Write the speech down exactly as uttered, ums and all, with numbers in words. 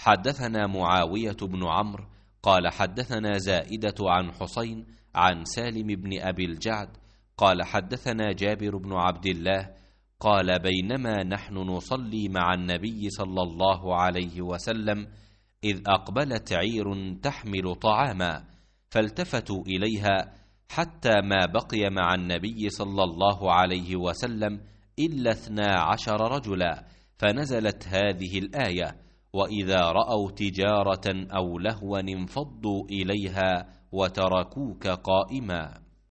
حدثنا معاوية بن عمرو قال حدثنا زائدة عن حسين عن سالم بن أبي الجعد قال حدثنا جابر بن عبد الله قال بينما نحن نصلي مع النبي صلى الله عليه وسلم إذ أقبلت عير تحمل طعاما فالتفتوا إليها حتى ما بقي مع النبي صلى الله عليه وسلم إلا اثنا عشر رجلا، فنزلت هذه الآية: وإذا رأوا تجارة أو لهوا انفضوا إليها وتركوك قائما.